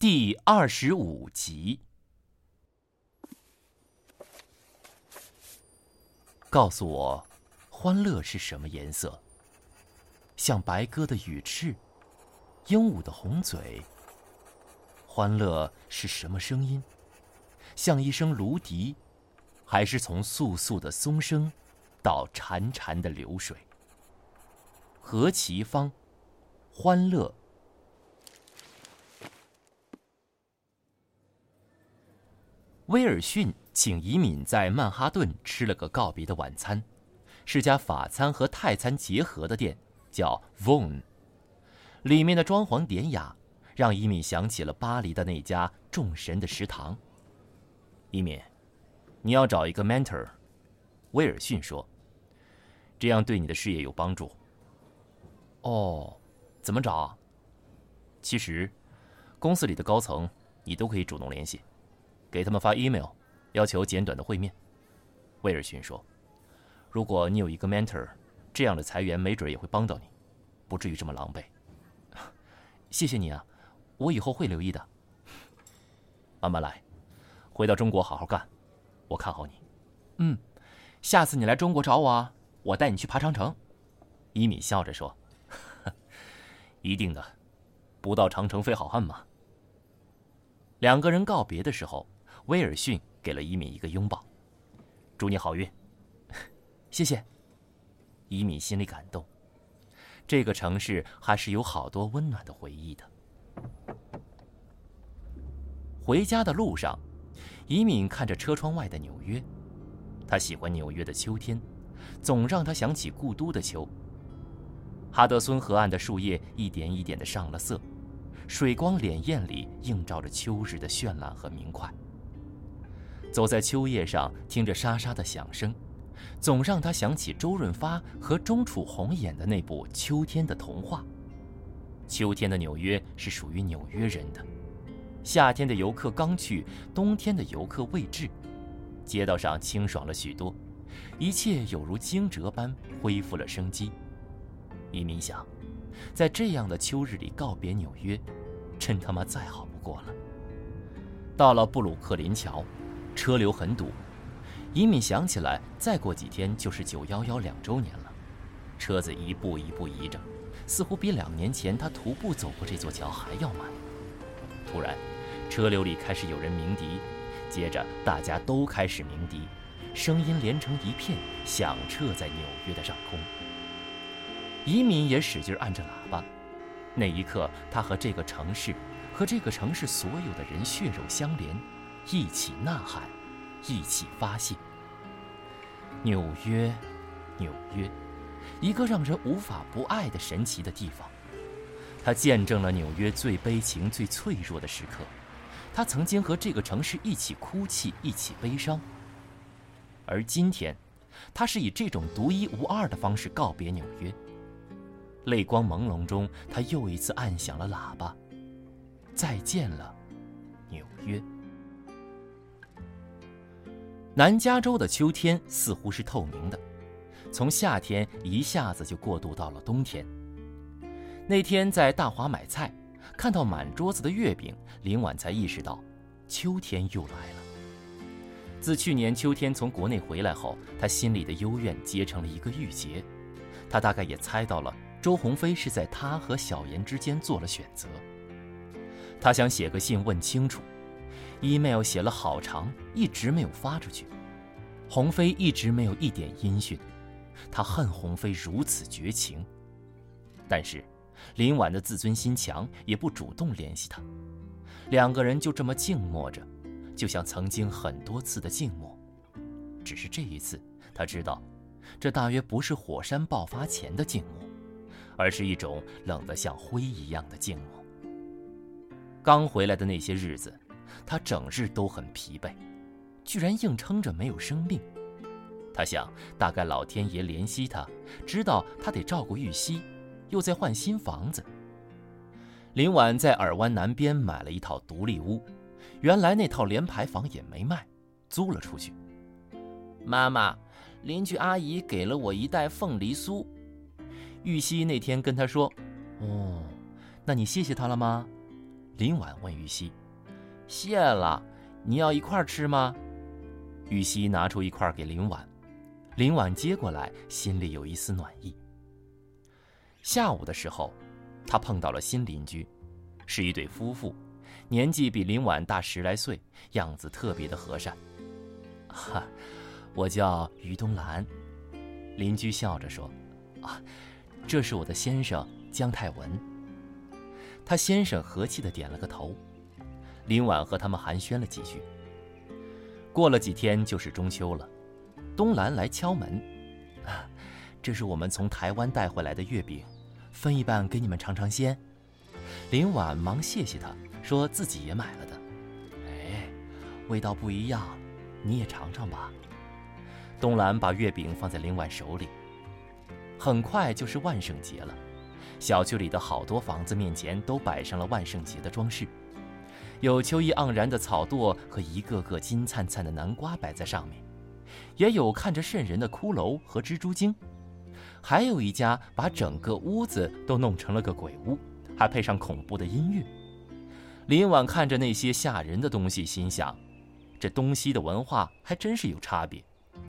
第25集。告诉我，欢乐是什么颜色？像白鸽的羽翅，鹦鹉的红嘴。欢乐是什么声音？像一声芦笛，还是从簌簌的松声到潺潺的流水？何其芳，欢乐。威尔逊请移民在曼哈顿吃了个告别的晚餐，是家法餐和泰餐结合的店，叫 Vone。 里面的装潢典雅，让移民想起了巴黎的那家众神的食堂。移民，你要找一个 mentor， 威尔逊说，这样对你的事业有帮助。哦，怎么找？其实公司里的高层你都可以主动联系，给他们发 email， 要求简短的会面。威尔逊说，如果你有一个 mentor， 这样的裁员没准也会帮到你，不至于这么狼狈。谢谢你啊，我以后会留意的。慢慢来，回到中国好好干，我看好你。下次你来中国找我啊，我带你去爬长城。伊米笑着说，一定的，不到长城非好汉嘛。两个人告别的时候，威尔逊给了伊米一个拥抱，祝你好运。谢谢。伊米心里感动，这个城市还是有好多温暖的回忆的。回家的路上，伊敏看着车窗外的纽约，他喜欢纽约的秋天，总让他想起故都的秋。哈德孙河岸的树叶一点一点地上了色，水光潋滟里映照着秋日的绚烂和明快。走在秋叶上，听着沙沙的响声，总让他想起周润发和钟楚红演的那部《秋天的童话》。秋天的纽约是属于纽约人的，夏天的游客刚去，冬天的游客未至，街道上清爽了许多，一切有如惊蛰般恢复了生机。一民想，在这样的秋日里告别纽约，真他妈再好不过了。到了布鲁克林桥，车流很堵。一敏想起来，再过几天就是911 2周年了，车子一步一步移着，似乎比2年前他徒步走过这座桥还要慢。突然，车流里开始有人鸣笛，接着大家都开始鸣笛，声音连成一片，响彻在纽约的上空。移民也使劲按着喇叭，那一刻，他和这个城市，和这个城市所有的人血肉相连，一起呐喊，一起发泄。纽约，纽约，一个让人无法不爱的神奇的地方。他见证了纽约最悲情、最脆弱的时刻。他曾经和这个城市一起哭泣，一起悲伤。而今天，他是以这种独一无二的方式告别纽约。泪光朦胧中，他又一次按响了喇叭。再见了，纽约。南加州的秋天似乎是透明的，从夏天一下子就过渡到了冬天。那天在大华买菜，看到满桌子的月饼，林婉才意识到，秋天又来了。自去年秋天从国内回来后，他心里的幽怨结成了一个郁结。他大概也猜到了周鸿飞是在他和小妍之间做了选择。他想写个信问清楚，email 写了好长，一直没有发出去。鸿飞一直没有一点音讯，他恨鸿飞如此绝情。但是林婉的自尊心强，也不主动联系他。两个人就这么静默着，就像曾经很多次的静默。只是这一次，他知道，这大约不是火山爆发前的静默，而是一种冷得像灰一样的静默。刚回来的那些日子，他整日都很疲惫，居然硬撑着没有生病。他想，大概老天爷怜惜他，知道他得照顾玉溪，又在换新房子。林婉在尔湾南边买了一套独立屋，原来那套联排房也没卖，租了出去。妈妈，邻居阿姨给了我一袋凤梨酥。玉溪那天跟他说，哦，那你谢谢他了吗？ 林婉问玉溪：“谢了，你要一块吃吗？”玉溪拿出一块给林婉，林婉接过来，心里有一丝暖意。下午的时候，他碰到了新邻居，是一对夫妇，年纪比林婉大10来岁，样子特别的和善。哈，我叫于东兰。邻居笑着说：“啊，这是我的先生姜泰文。”他先生和气地点了个头。林婉和他们寒暄了几句。过了几天就是中秋了，东兰来敲门：“啊，这是我们从台湾带回来的月饼，分一半给你们尝尝鲜。”林婉忙谢谢他，说自己也买了的。哎，味道不一样，你也尝尝吧。东兰把月饼放在林婉手里。很快就是万圣节了，小区里的好多房子面前都摆上了万圣节的装饰，有秋意盎然的草垛和一个个金灿灿的南瓜摆在上面，也有看着瘆人的骷髅和蜘蛛精，还有一家把整个屋子都弄成了个鬼屋，还配上恐怖的音乐。林婉看着那些吓人的东西，心想，这东西的文化还真是有差别。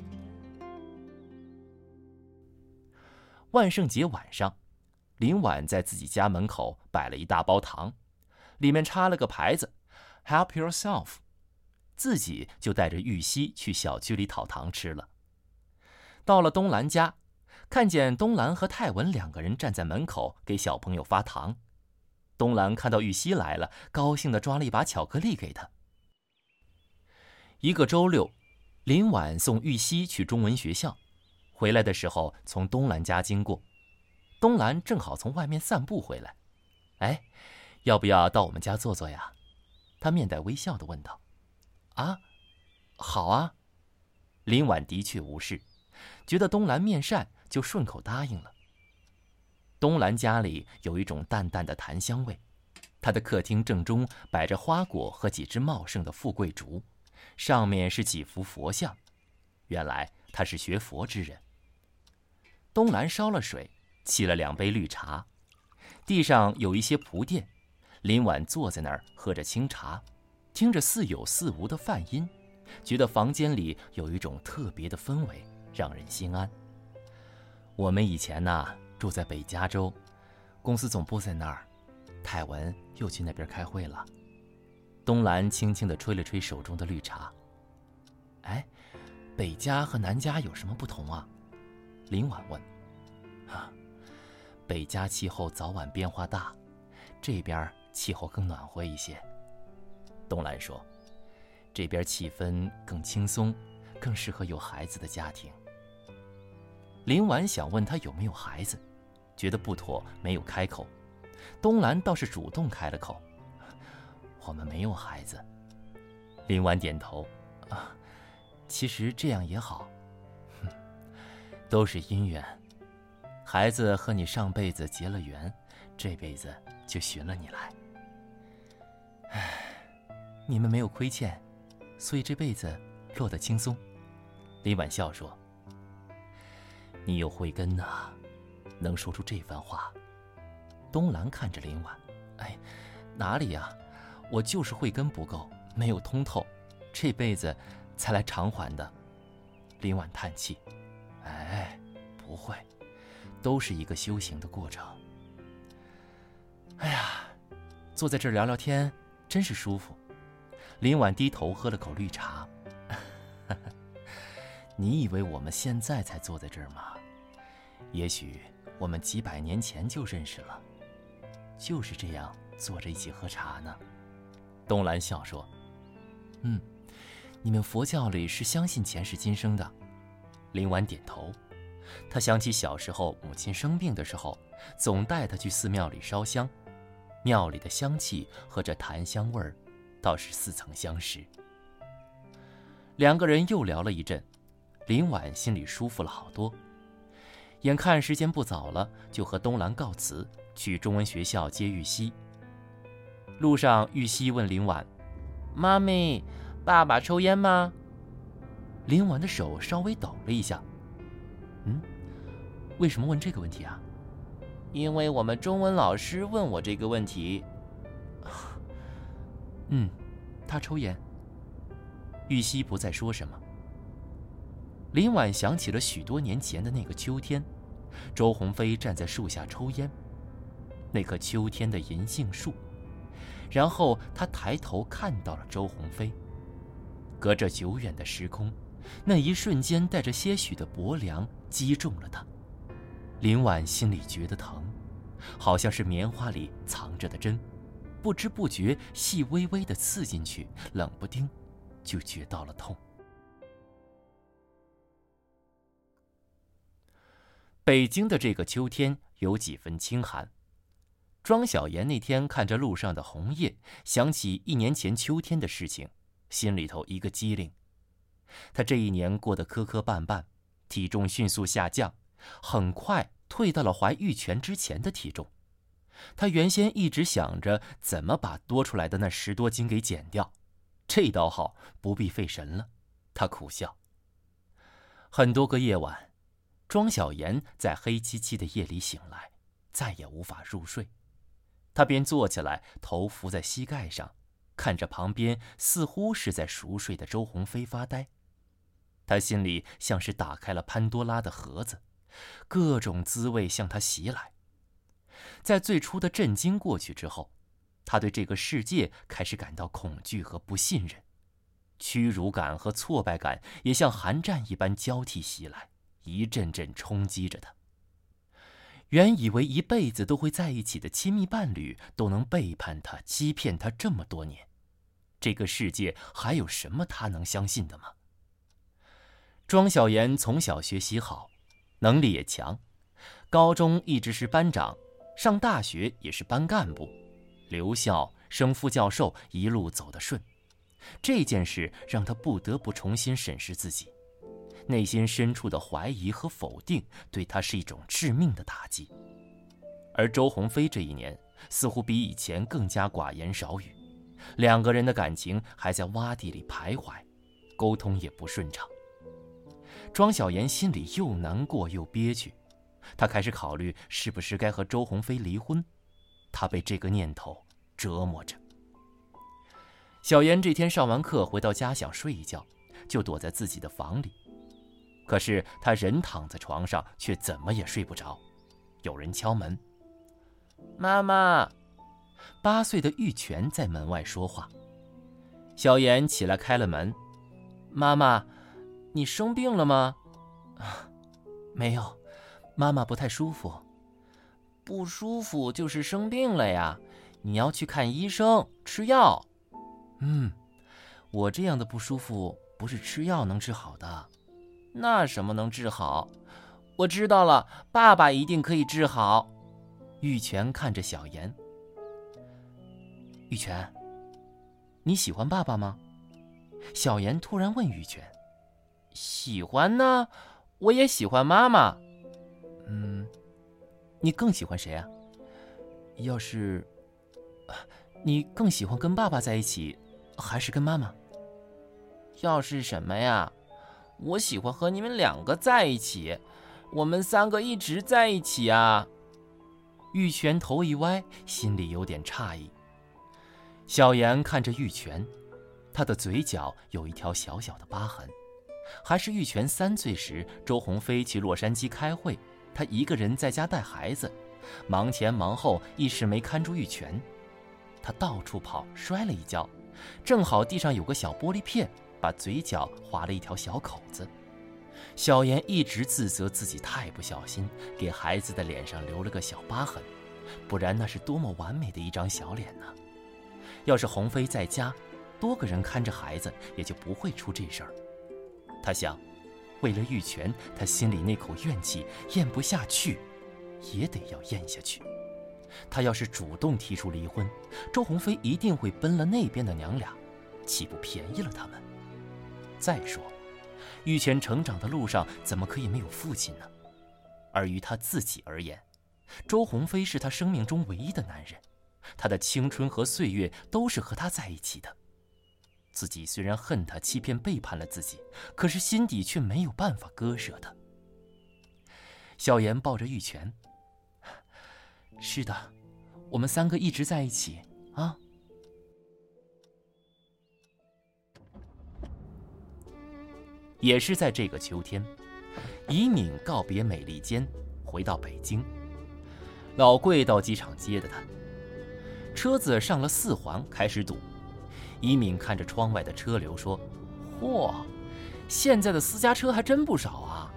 万圣节晚上，林婉在自己家门口摆了一大包糖，里面插了个牌子 Help yourself， 自己就带着玉溪去小区里讨糖吃了。到了东兰家，看见东兰和泰文2个人站在门口给小朋友发糖。东兰看到玉溪来了，高兴地抓了一把巧克力给他。一个周六，林婉送玉溪去中文学校，回来的时候从东兰家经过，东兰正好从外面散步回来。哎，要不要到我们家坐坐呀？他面带微笑地问道。啊，好啊。林婉的确无事，觉得东兰面善，就顺口答应了。东兰家里有一种淡淡的檀香味，他的客厅正中摆着花果和几只茂盛的富贵竹，上面是几幅佛像，原来他是学佛之人。东兰烧了水，沏了2杯绿茶，地上有一些蒲垫，林婉坐在那儿喝着清茶，听着似有似无的梵音，觉得房间里有一种特别的氛围，让人心安。我们以前住在北加州，公司总部在那儿，泰文又去那边开会了。东兰轻轻地吹了吹手中的绿茶。哎，北加和南加有什么不同啊？林婉问。北加气候早晚变化大，这边气候更暖和一些。东兰说，这边气氛更轻松，更适合有孩子的家庭。林婉想问他有没有孩子，觉得不妥，没有开口。东兰倒是主动开了口，我们没有孩子。林婉点头，其实这样也好，都是姻缘。孩子和你上辈子结了缘，这辈子就寻了你来。你们没有亏欠，所以这辈子落得轻松。林婉笑说，你有慧根能说出这番话。东兰看着林婉，哪里呀？我就是慧根不够，没有通透，这辈子才来偿还的。林婉叹气，不会，都是一个修行的过程。坐在这儿聊聊天，真是舒服。林婉低头喝了口绿茶。你以为我们现在才坐在这儿吗？也许我们几百年前就认识了，就是这样坐着一起喝茶呢。东兰笑说，你们佛教里是相信前世今生的。林婉点头，他想起小时候母亲生病的时候，总带她去寺庙里烧香，庙里的香气和这檀香味儿倒是似曾相识。2个人又聊了一阵，林婉心里舒服了好多。眼看时间不早了，就和东兰告辞，去中文学校接玉溪。路上，玉溪问林婉，妈咪，爸爸抽烟吗？林婉的手稍微抖了一下。为什么问这个问题啊？因为我们中文老师问我这个问题。 他抽烟。玉溪不再说什么。林婉想起了许多年前的那个秋天，周鸿飞站在树下抽烟，那棵秋天的银杏树。然后他抬头看到了周鸿飞，隔着久远的时空，那一瞬间带着些许的薄凉击中了他。林婉心里觉得疼，好像是棉花里藏着的针，不知不觉细微微地刺进去，冷不丁就觉到了痛。北京的这个秋天有几分清寒。庄小妍那天看着路上的红叶，想起1年前秋天的事情，心里头一个机灵。她这一年过得磕磕绊绊，体重迅速下降，很快退到了怀玉泉之前的体重。她原先一直想着怎么把多出来的那10多斤给减掉，这倒好，不必费神了。她苦笑。很多个夜晚，庄小妍在黑漆漆的夜里醒来，再也无法入睡。她便坐起来，头伏在膝盖上，看着旁边似乎是在熟睡的周鸿飞发呆。她心里像是打开了潘多拉的盒子，各种滋味向她袭来。在最初的震惊过去之后，她对这个世界开始感到恐惧和不信任，屈辱感和挫败感也像寒战一般交替袭来，一阵阵冲击着她。原以为一辈子都会在一起的亲密伴侣都能背叛他、欺骗他这么多年，这个世界还有什么他能相信的吗？庄小妍从小学习好，能力也强，高中一直是班长，上大学也是班干部，留校升副教授，一路走得顺。这件事让他不得不重新审视自己。内心深处的怀疑和否定对他是一种致命的打击。而周鸿飞这一年似乎比以前更加寡言少语，两个人的感情还在洼地里徘徊，沟通也不顺畅。庄小妍心里又难过又憋屈，她开始考虑是不是该和周鸿飞离婚。她被这个念头折磨着。小妍这天上完课回到家想睡一觉，就躲在自己的房里。可是他人躺在床上，却怎么也睡不着。有人敲门。妈妈，8岁的玉泉在门外说话。小妍起来开了门。妈妈，你生病了吗？没有，妈妈不太舒服。不舒服就是生病了呀，你要去看医生，吃药。我这样的不舒服不是吃药能治好的。那什么能治好？我知道了，爸爸一定可以治好。玉泉看着小妍。玉泉，你喜欢爸爸吗？小妍突然问玉泉。喜欢呢，我也喜欢妈妈。你更喜欢谁啊？要是你更喜欢跟爸爸在一起，还是跟妈妈？要是什么呀？我喜欢和你们2个在一起，我们3个一直在一起啊。玉泉头一歪，心里有点诧异。小妍看着玉泉，她的嘴角有一条小小的疤痕，还是玉泉3岁时，周鸿飞去洛杉矶开会，她一个人在家带孩子，忙前忙后，一时没看住玉泉。她到处跑，摔了一跤，正好地上有个小玻璃片，把嘴角划了一条小口子。小妍一直自责自己太不小心，给孩子的脸上留了个小疤痕，不然那是多么完美的一张小脸呢。要是鸿飞在家，多个人看着孩子，也就不会出这事儿。他想，为了玉泉，他心里那口怨气咽不下去，也得要咽下去。他要是主动提出离婚，周鸿飞一定会奔了那边的娘俩，岂不便宜了他们？再说，玉泉成长的路上怎么可以没有父亲呢？而于他自己而言，周鸿飞是他生命中唯一的男人，他的青春和岁月都是和他在一起的。自己虽然恨他欺骗背叛了自己，可是心底却没有办法割舍他。小妍抱着玉泉。是的，我们3个一直在一起啊。 也是在这个秋天，以敏告别美利坚，回到北京。老贵到机场接的他，车子上了4环，开始堵。以敏看着窗外的车流说：“嚯，现在的私家车还真不少啊！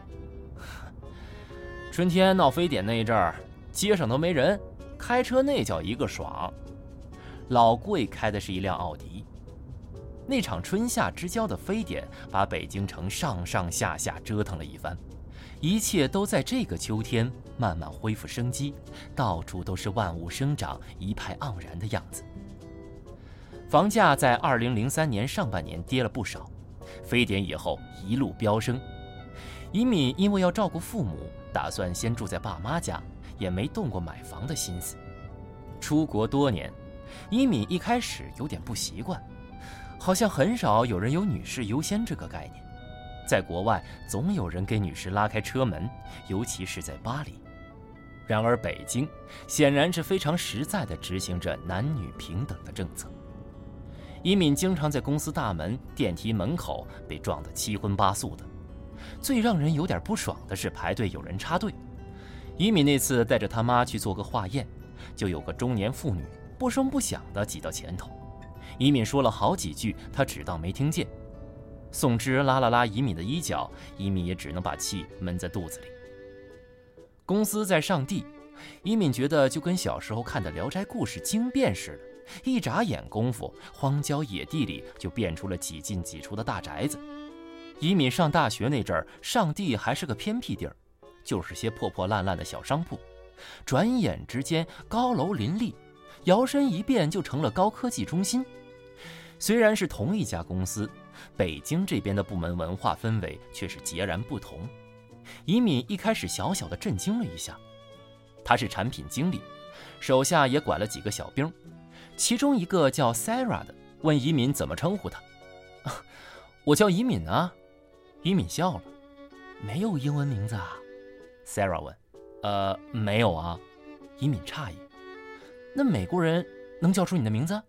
春天闹非典那一阵儿，街上都没人，开车那叫一个爽。”老贵开的是一辆奥迪。那场春夏之交的非典把北京城上上下下折腾了一番，一切都在这个秋天慢慢恢复生机，到处都是万物生长，一派盎然的样子。房价在2003年上半年跌了不少，非典以后一路飙升。以敏因为要照顾父母，打算先住在爸妈家，也没动过买房的心思。出国多年，以敏一开始有点不习惯，好像很少有人有女士优先这个概念。在国外总有人给女士拉开车门，尤其是在巴黎。然而北京显然是非常实在地执行着男女平等的政策。以敏经常在公司大门、电梯门口被撞得七荤八素的。最让人有点不爽的是排队有人插队。以敏那次带着他妈去做个化验，就有个中年妇女不声不响地挤到前头。以敏说了好几句，他只当没听见。宋芝拉了拉以敏的衣角，以敏也只能把气闷在肚子里。公司在上地，以敏觉得就跟小时候看的《聊斋故事》惊变似的，一眨眼功夫，荒郊野地里就变出了几进几出的大宅子。以敏上大学那阵儿，上地还是个偏僻地儿，就是些破破烂烂的小商铺。转眼之间，高楼林立，摇身一变就成了高科技中心。虽然是同一家公司，北京这边的部门文化氛围却是截然不同。以敏一开始小小的震惊了一下。他是产品经理，手下也管了几个小兵，其中一个叫 Sarah 的问以敏怎么称呼他。我叫以敏啊。以敏笑了。没有英文名字啊？ Sarah 问。没有啊。以敏诧异。那美国人能叫出你的名字？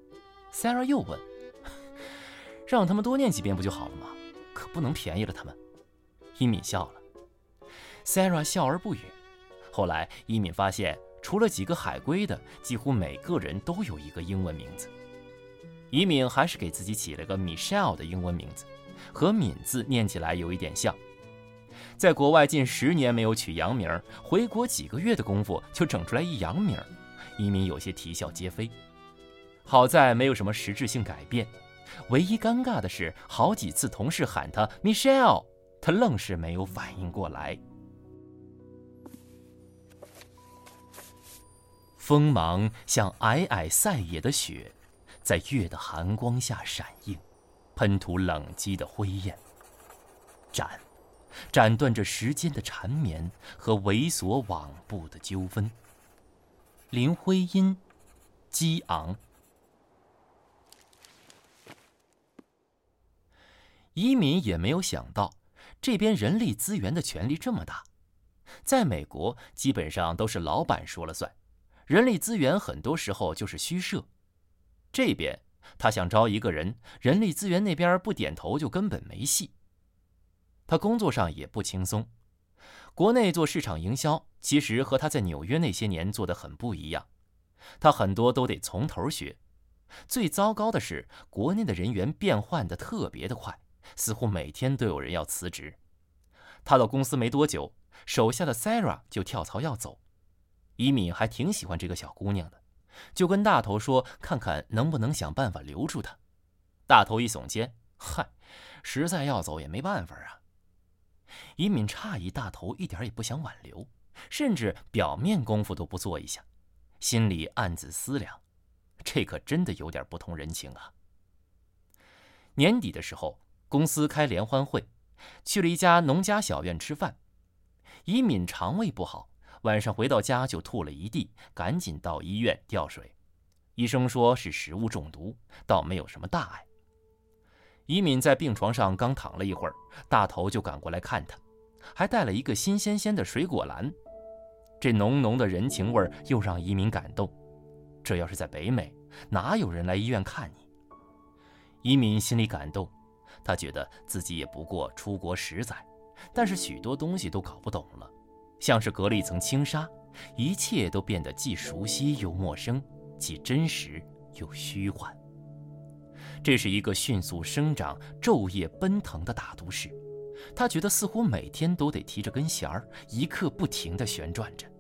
Sarah 又问。让他们多念几遍不就好了吗？可不能便宜了他们。以敏笑了。Sarah 笑而不语。后来以敏发现，除了几个海归的，几乎每个人都有一个英文名字。以敏还是给自己起了个 Michelle 的英文名字，和敏字念起来有一点像。在国外近10年没有取洋名，回国几个月的功夫就整出来一洋名，以敏有些啼笑皆非。好在没有什么实质性改变，唯一尴尬的是，好几次同事喊他 Michelle， 他愣是没有反应过来。锋芒像皑皑塞野的雪，在月的寒光下闪映，喷吐冷激的灰焰。斩断着时间的缠绵和猥琐往步的纠纷。林徽因，激昂。以敏也没有想到，这边人力资源的权力这么大。在美国，基本上都是老板说了算，人力资源很多时候就是虚设。这边他想招一个人，人力资源那边不点头就根本没戏。他工作上也不轻松，国内做市场营销，其实和他在纽约那些年做得很不一样，他很多都得从头学。最糟糕的是，国内的人员变换得特别的快，似乎每天都有人要辞职。他到公司没多久，手下的 Sarah 就跳槽要走。以敏还挺喜欢这个小姑娘的，就跟大头说看看能不能想办法留住她。大头一耸肩，嗨，实在要走也没办法啊。以敏诧异大头一点也不想挽留，甚至表面功夫都不做一下，心里暗自思量，这可真的有点不通人情啊。年底的时候，公司开联欢会，去了一家农家小院吃饭。以敏肠胃不好，晚上回到家就吐了一地，赶紧到医院吊水。医生说是食物中毒，倒没有什么大碍。以敏在病床上刚躺了一会儿，大头就赶过来看他，还带了一个新鲜鲜的水果篮。这浓浓的人情味又让以敏感动。这要是在北美，哪有人来医院看你？以敏心里感动， 他觉得自己也不过出国10载，但是许多东西都搞不懂了，像是隔了一层轻纱，一切都变得既熟悉又陌生，既真实又虚幻。这是一个迅速生长、昼夜奔腾的大都市，他觉得似乎每天都得提着根弦儿，一刻不停地旋转着。